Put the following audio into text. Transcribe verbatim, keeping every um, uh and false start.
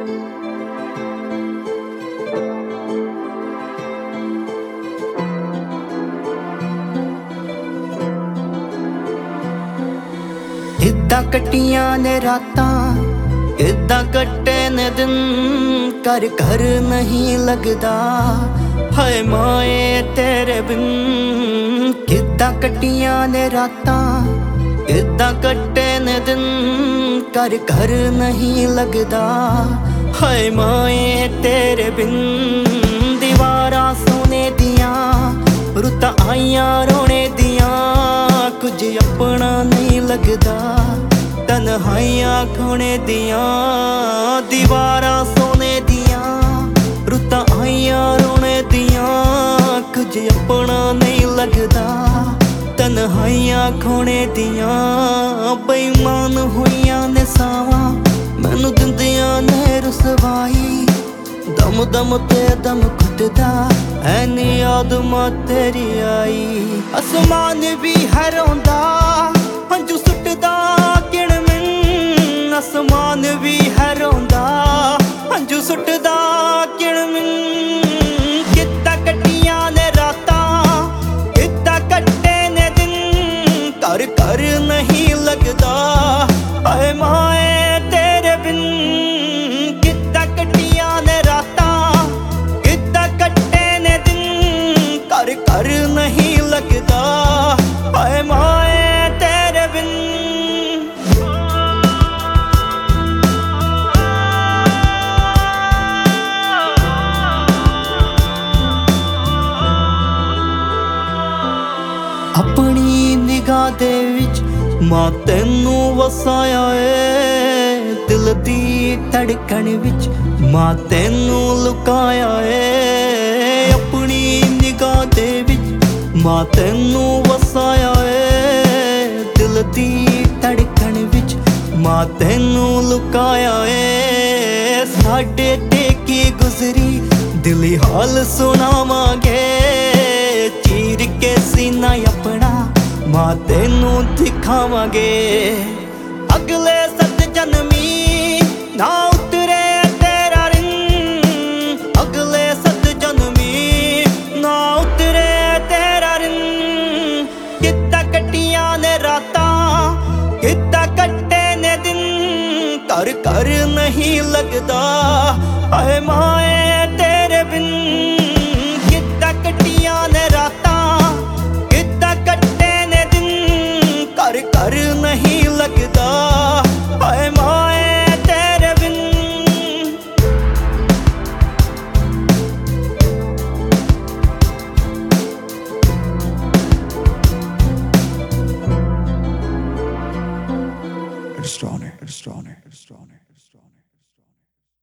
किद्दां कट्टियां ने रातां, किद्दां कट्टे ने दिन, कर घर नहीं लगदा हाय माए तेरे बिन। किद्दां कट्टियां ने रातां, किद्दां कट्टे ने दिन, कर घर नहीं लगदा हाय माए तेरे बिन। दीवारां सोने दियां, रुत्तां आईयां रोने दियां, कुछ अपना नहीं लगदा तन्हाइयां खोने दियां। दीवारां सोने दियां, रुत्तां आईयां रोने दियां, कुछ अपना नहीं लगदा तन्हाइयां खोने दियां। बेईमान होइयां ने सावां, मैनू दिंदियां ने रुसवाई, दम दम ते दम घुटदा ऐनी आदमा तेरी आई। आसमान भी है रोंदा, हंझू सुटदा किण मिन, आसमान भी है रोंदा, हंझू सुटदा किण मिन। किद्दां कट्टियां ने रातां, किद्दां कट्टे ने दिन, कर कर नहीं लगदा हाय माए तेरे बिन। किद्दां कट्टियां ने रातां, किद्दां कट्टे ने दिन, कर कर नहीं लगदा हाय माए तेरे बिन। अपनी निगाह दे विच मां तैनू वसाया ए, दिल दी धड़कन विच मां तैनू लुकाया ए। अपनी निगाह दे विच मां तैनू वसाया ए, दिल दी धड़कन विच मां तैनू लुकाया ए। साडे ते की गुजरी दिली हाल सुनावांगे, चीर के सीना अपना मां तैनू दिखावांगे। अगले सत जन्मी ना उतरे तेरा रिन, अगले सत जन्मी ना उतरे तेरा रिन। किद्दां कट्टियां ने रातां, किद्दां कट्टे ने दिन, कर कर नहीं लगदा हाय माए तेरे बिन। किद्दां कट्टियां ने रातां, किद्दां कट्टे ने दिन, कर कर नहीं लगदा हाय माए तेरे बिन। It's strong, it's strong, it's strong.